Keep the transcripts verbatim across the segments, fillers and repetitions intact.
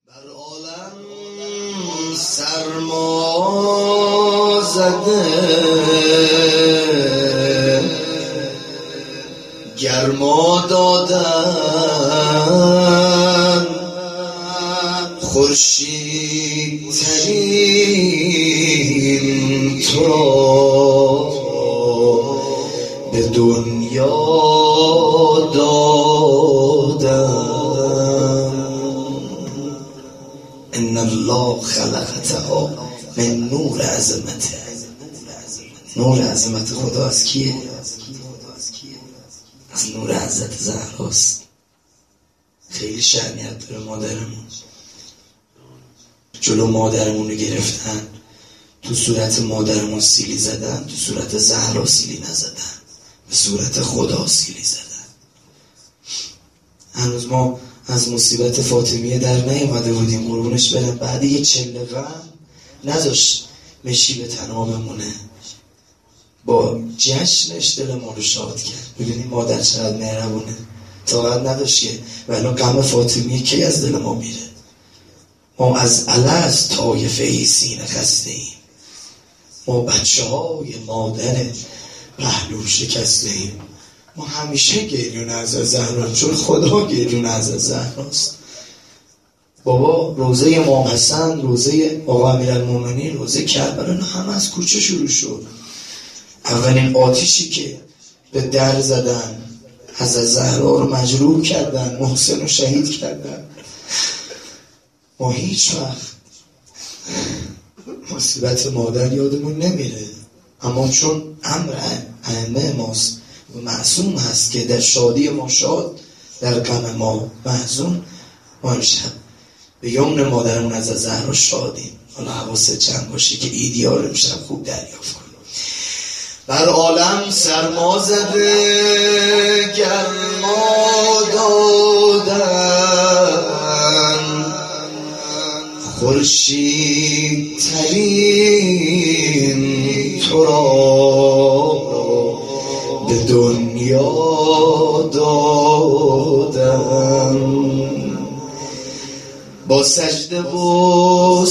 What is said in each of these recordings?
بر عالم سرما زده گرما دادن خورشید ترین تو را به دنیا دادن. ان الله خلقتها من نور عظمته. نور عظمت خدا از کیه؟ از نور حضرت زهراست. خیلی شأنیت داره. مادرمون جلو مادرمون رو گرفتن، تو صورت مادرمون سیلی زدن، تو صورت زهرا سیلی نزدن، به صورت خدا سیلی زدن. هنوز ما از مصیبت فاطمیه در نیامده بودیم، قربونش برم. بعد یه چله غم نذاشت مشی به تنها بمونه، با جشنش دل ما رو شاد کرد. ببینید مادر چقدر مهربونه، طاقت نداشت که ولی غم فاطمیه کی از دل ما میره. ما از الست طایفه ای سینه خسته ایم، ما بچه های مادر پهلو شکسته ایم. ما همیشه گریون از زهرا، چون خدا گریون از زهراست. بابا روزه امام حسن، روزه آقا امیرالمومنین، روزه کربلا، نه همه از کوچه شروع شد. اولین آتیشی که به در زدن از زهرا رو مجروح کردن، محسن رو شهید کردن. ما هیچ وقت مصیبت مادر یادمون نمیره، اما چون امر ائمه ماست و معصوم هست که در شادی ما شاد، در غم ما محزون، ما امشب به یمن مادرمون از زهرا شادیم. حالا حواست جمع باشی که ایدیار امشب خوب دریافت کنیم. بر عالم سرما زده گرما دادن خورشید ترین تو را به دنیا دادن. با سجده و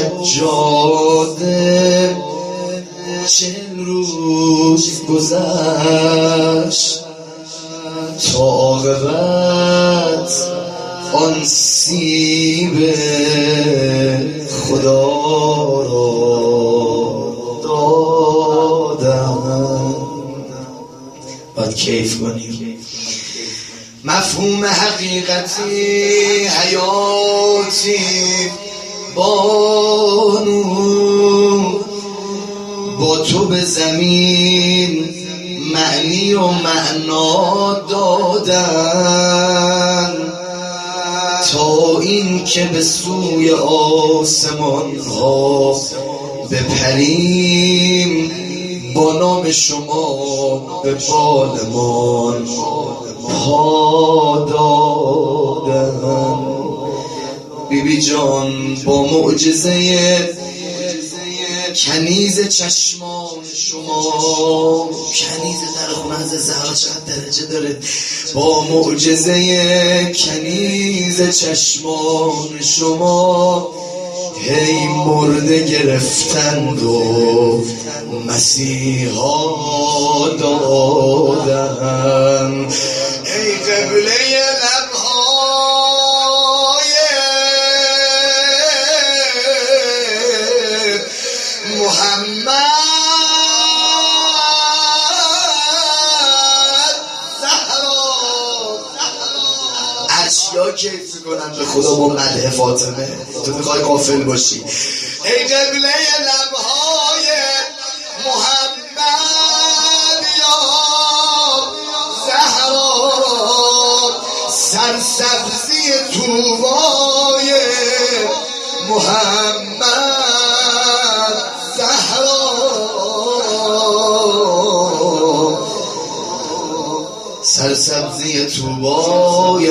سجاده چهل روز گذشت تا عاقبت آن سیب خدا را دادم. باید کیف کنیم. مفهوم حقیقتی حیاتی بانو با تو به زمین معنی و معنا دادن، تا این که به سوی آسمان ها بپریم، با نام شما به بالمان پا دادن. بی بی جان با معجزه کنیز چشمان شما، کنیز در خونه از زهرا چقدر درجه داره، با معجزه کنیز چشمان شما هی مرده گرفتند و مسیحا دادن. ای قبله لبهای محمد زهرا، اشیا کیف کنن به خدا با مدح فاطمه. تو میخوای غافل باشی. ای قبله لبهای محمد یا زهرا، سرسبزی طوبای محمد زهرا، سرسبزی طوبای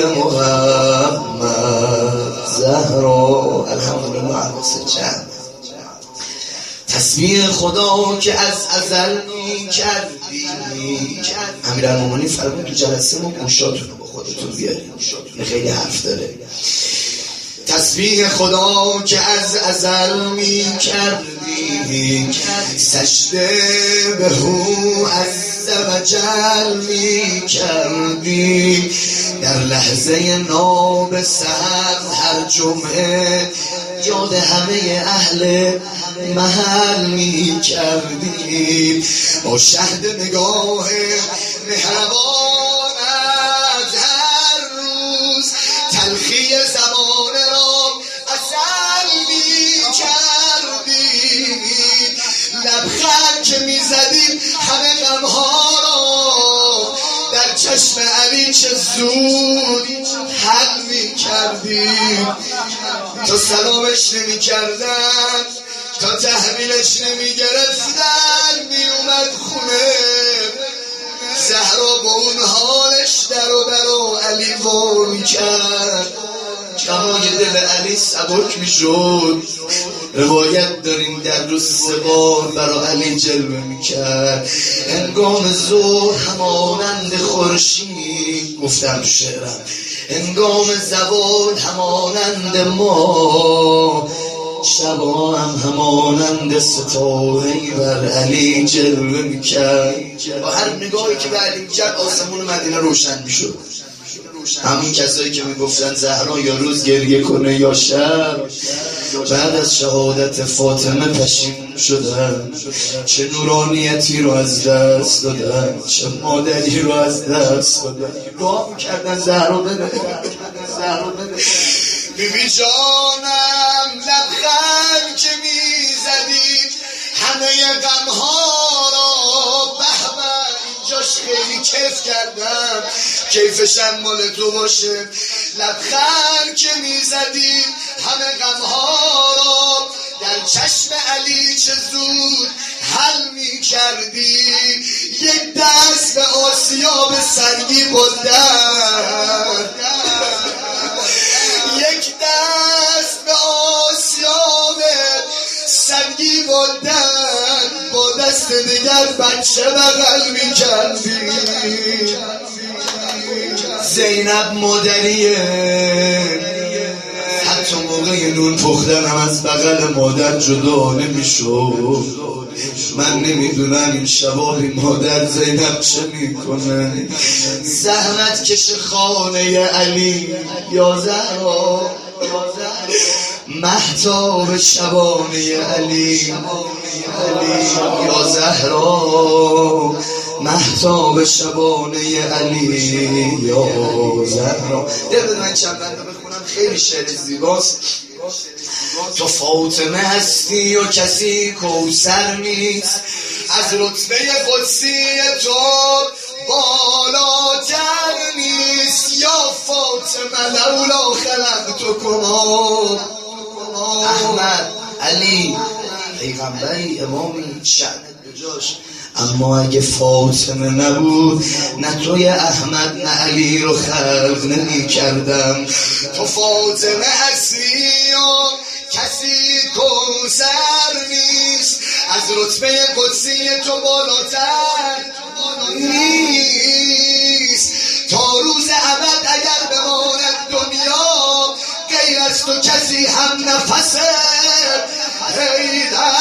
محمد زهرا. الحمدلله عروس جمع. تسبیح خدا که از ازل می کردی. امیرالمومنین فرمود تو جلسه ما گوشاتون رو با خودتون بیارید، این خیلی حرف داره. تسبیح خدا که از ازل می کردی، سجده به هو عز و جل می کردی، در لحظه ناب سحر هر جمعه یاد همه اهل محل می کردی، با شهد نگاه مهربانت هر روز تلخی زمان را عسل می کردی، لبخند که می زدی همه غمها را در چشم علی چه زود حل می کردی، تا سلامش نمی کردن، تا تحویلش نمی گرفتن، می اومد خونه زهرا با اون حالش در و بر و علی وار می کرد، کمای دل علی سبک می شد. روایت داریم در روز سه بار برای علی جلوه می کرد، هنگام ظهر همانند خورشید، گفتم تو شعرم، هنگام زوال همانند ما، شبا هم همانند ستاره‌ای بر علی جلوه میکرد. با هر نگاهی که به علی میکرد آسمون مدینه روشن میشد. همین کسایی که میگفتن زهرا یا روز گریه کنه یا شب، بعد از شهادت فاطمه پشیمون شدن، چه نورانیتی رو از دست دادن، چه مادری رو از دست دادن. دعا میکردن زهرا بده، زهرا بده. بیبی جانم لبخند که میزدی همه غمها را، به به اینجاش خیلی کیف کردم، کیفشم مال تو باشه. لبخند که میزدی همه غمها را در چشم علی چه زود حل میکردی، یک دست به آسیا به سنگی بردن، یک دست به آسیاب سنگی بردن، با دست دیگر بچه بغل می کردی. زینب مادریه، حتی موقع نون پختن هم از بغل مادر جدا نمی شد. من نمیدونم این شباب مادر زینب چه میکنه، زحمت کش خانه علی یا زهرا، مهتاب شبانه علی علی یا زهرا، مهتاب شبانه علی یا زهرا. دل من چند بنده بخونم، خیلی شعر زیباست. تو فاطمه هستی و کسی کوثر نیست، از رتبه قدسی تو بالاتر نیست، یا فاطمه لولا خلقتکما. احمد، علی، پیغمبری، امامی، شأنت بجاش، اما اگه فاطمه نبود نه توی احمد نه علی رو خلق نمی کردم. تو فاطمه هستی و کسی کوثر نیست، از رتبه قدسی تو بالاتر نیست، تا روز ابد اگر بماند دنیا غیر از تو کسی هم نفس حیدر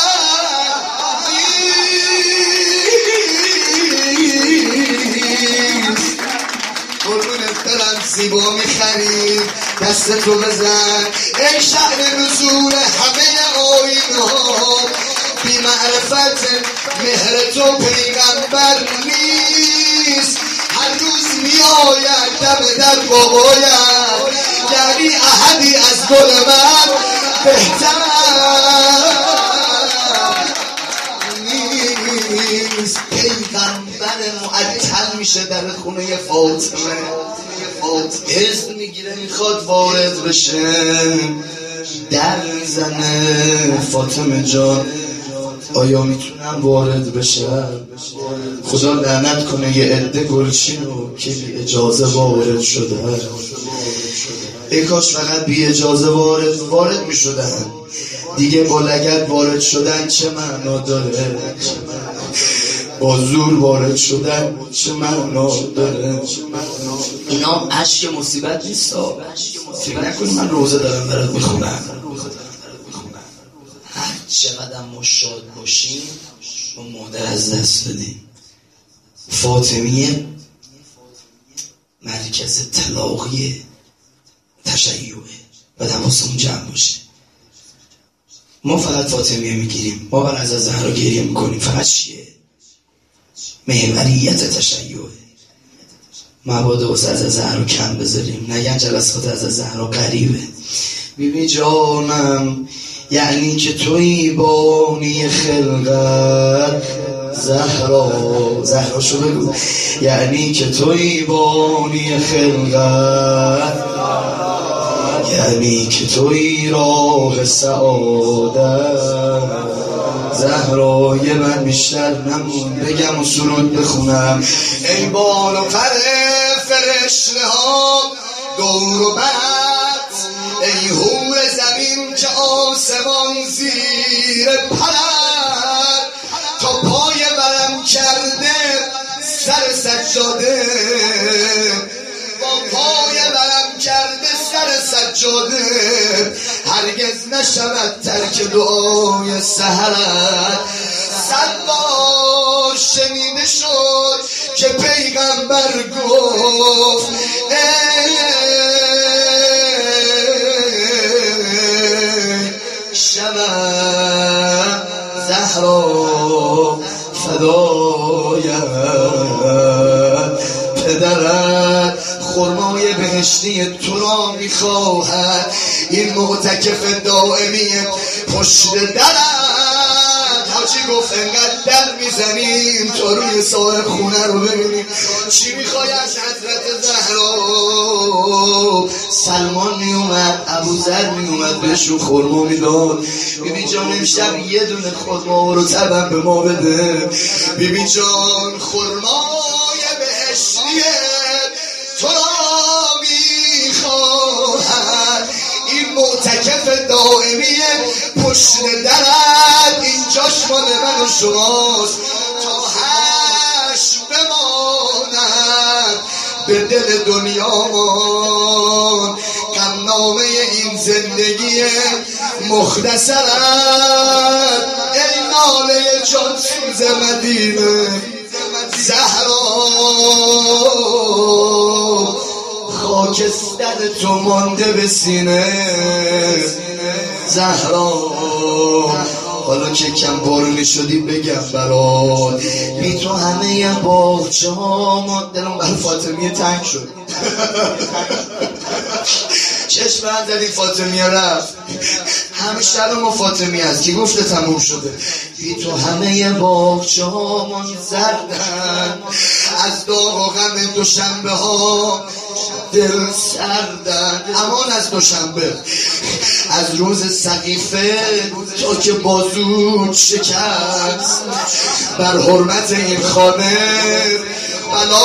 زیبا میخرید، دست تو بزن ای شأن نزول همه آیین‌ها، بی معرفت مهر تو پیغمبر نیست، هر روز میآید دم در باباید، یعنی احدی از گل من بهتر نیست. پیغمبر معطل میشه در خونه فاطمه، اذن میگیره میخواد وارد بشه، در میزنه، فاطمه جان آیا میتونم وارد بشم؟ خدا لعنت کنه یه عده گلچینو که بی اجازه وارد شده، ای کاش فقط بی اجازه وارد وارد میشدن، دیگه با لگد وارد شدن چه معنا داره؟ با زور وارد شدن چه معنا داره؟ اینا اشک مصیبت نیست ها. فکر نکنی من روزه دارم برات میخونم. هر چقدر ما شاد باشیم ما مادر از دست بدیم. فاطمیه مرکز تلاقی تشیعه و حواسمون جمع باشه. ما فقط فاطمیه میگیریم، ما بر از زهرا گریه میکنیم. فقط چیه؟ محوریت تشیعه. مبادا واسه از زهرا کم بذاریم، نگن جلسات از زهرا قریبه. بیبی جانم یعنی که توی بانی خلقت زهرا، زهرا شو بگو، یعنی که توی بانی خلقت، یعنی که توی راه سعادت. زهرای من بیشتر نمون بگم و سرود بخونم. ای بال و پر فرشته ها دور و برت، ای حور زمین که آسمان زیر پرد، تا پای برم کرده سر سجاده، با پای برم کرده سر سجاده، هرگز نشود ترک دعای سحرت. صد بار شنیده شد که پیغمبر گفت ای شمع زهرا فدایت، پدرت خرمای بهشتی تو را میخواهد. این معتکف دائمی پشت درت، حاجی گفت انقدر در میزنیم تا روی صاحب خونه رو ببینیم چی میخوای از حضرت زهرا. سلمان میومد، ابوذر میومد بهش رو خرما میداد. بیبی جان امشب یه دونه خرما رو تبن به ما بده. بیبی جان خرمای بهشتیه تو را میخواهد. این معتکف دائمی پشت درد، اینجاش مال من و شماست تا هش بماند به دل دنیامان. غمنامه این زندگی مختصرت، ای ناله جان سوز مدینه زهرا. خاکستر تو مانده به سینه زهرا. حالا که کم بارونی شدی بگم برات، بی تو همه باغچه ها ما دلم بر فاطمیه تنگ شد. چشم من زدی فاطمیه رفت، همه شب ما فاطمیه هست که گفته تموم شده. بی تو همه باغچه ها من زردن، از داغ و غم دوشنبه ها دل سردن. امان از دوشنبه، از روز سقیفه تا که بازود شکست، بر حرمت این خانه بلا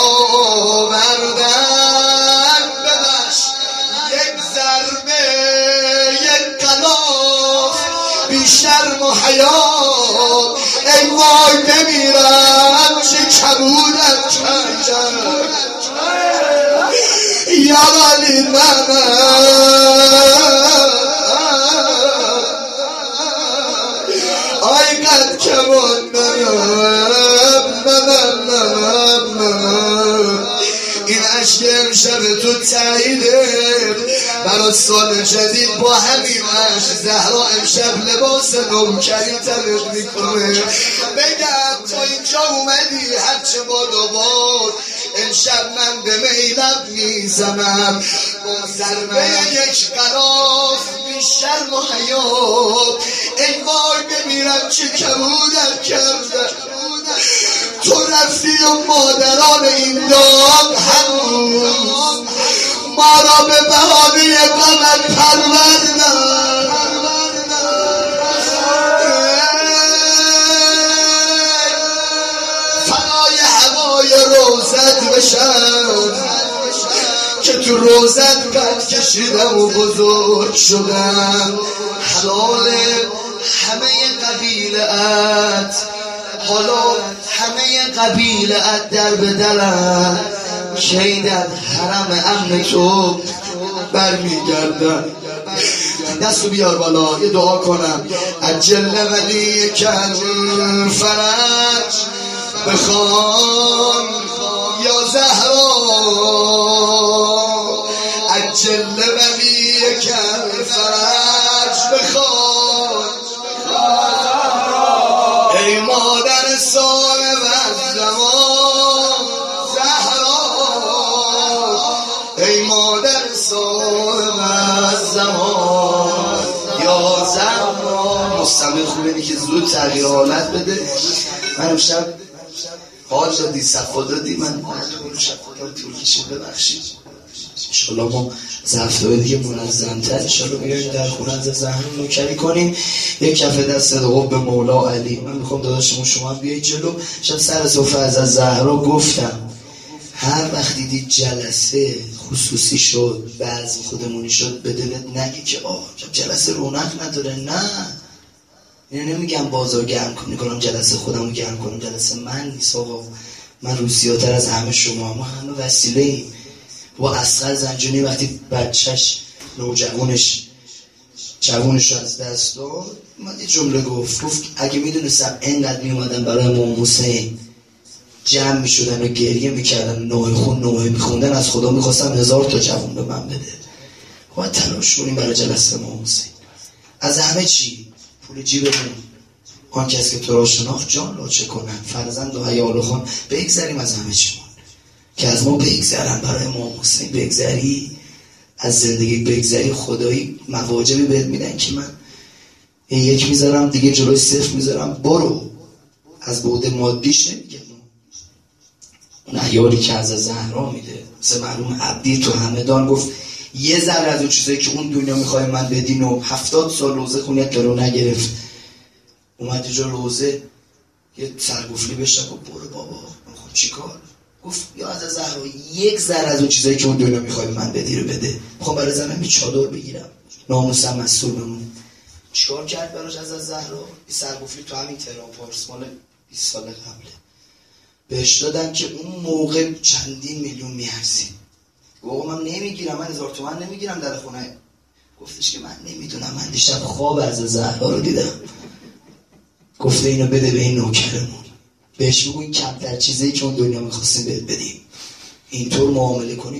آوردن. ببخش یک ضربه یک کلاف بی شرم و حیا، ای وای بمیرم چه کبودم کردم. یا ولی من آی قد کمان منم منم منم منم. این عشق امشب تو تاییده برای سال جدید. با همین عشق زهرا امشب لباس نوکری تنت میکنه. بگم تا اینجا اومدی هرچه باد و باد، امشب من به میلم میزنم با ضربه یک غلاف بی شرم و حیا. ای وای بمیرم چه کبودم کردم. تو رفتی و مادران این دام هنوز ما را به بهانه غمت پروردن. فنای هوای روزت بشم که تو روزت قد کشیدم و بزرگ شدم. حلال همه قبیلت حالا همه قبیله ات در بدلن کی در حرم امن تو برمیگردن. دستو بیار بالا یه دعا کنم. عجل ولی کن فرج بخوان یا زهرا، عجل ولی کن فرج بخوان ای مادر صاحب الزمان زهرا، ای مادر صاحب الزمان یا زهرا. مستمع خوبه اینی که زود تغییر حالت بده. من امشب حال دادی صفا دادی، من طول شب خودم طول کشید، ببخشید. انشالله ما از هفته دیگه منظم‌تر انشالله بیاییم در خونه از زهرا نوکری کنیم. یک کف دست دعا به مولا علی. من میخوام داداشمون شما هم بیایید جلو. شب سر صحبت از زهرا گفتم هر وقت دیدید جلسه خصوصی شد، بعض خودمونی شد، به دلت نگی که آه جلسه رونق نداره. نه، یعنی نمیگم بازار گرم کنی کنم جلسه خودمو گرم کنم، جلسه من نیست آقا. من روسیاتر از همه شما، ما همه وسیله ایم. و اصغر زنجانی وقتی بچهش نوجوانش جوانش رو از دست داد، من یه جمله گفت گفت اگه میدونستم اینقدر میومدن برای امام حسین جمع میشدن و گریه میکردن، نوحه خون نوحه میخوندن، از خدا میخواستم هزار تا جوان به من بده. باید تلاش کنیم برای جلسه امام حسین. از همه چی پول جیبمون، آن کسی که تو را شناخت جان لاچه کنن، فرزند و عیال و خان، بگذریم از همه چیمون که از ما بگذرن. برای امام حسین بگذری، از زندگی بگذری، خدایی مواجبی بهت میدن که من یک میذارم دیگه جلوی صفر میذارم، برو. از بعد مادیش نمیگم، اون عیالی که از زهرا میده. مثل مرحوم عبدی تو همدان گفت یه ذره از اون چیزایی که اون دنیا میخوای من بدین و هفتاد سال روزه خونیت درو نگرفت، اومد جو روزه یه سرگفلی بشتن و برو بابا خب چی کار؟ گفت یا از زهرا یک ذره از اون چیزایی که اون دنیا میخوای من بدی رو بده، میخوام برای زنم یه چادر بگیرم، ناموسم مسئول بمون. چیکار کرد براش از زهرا؟ یه سرگفلی تو همین تهران پارس مال بیست سال قبله بهش دادن که اون موقع چندین میلیون میارزید. گفت من نمیگیرم، من هزار تومن نمیگیرم در خونه. گفتش که من نمیدونم، من دیشب خواب از زهرا رو دیدم. گفته اینو بده به این نوکرمون، بهش بگو این کمتر چیزی که اون دنیا میخواستیم بهت بدیم، اینطور معامله کنی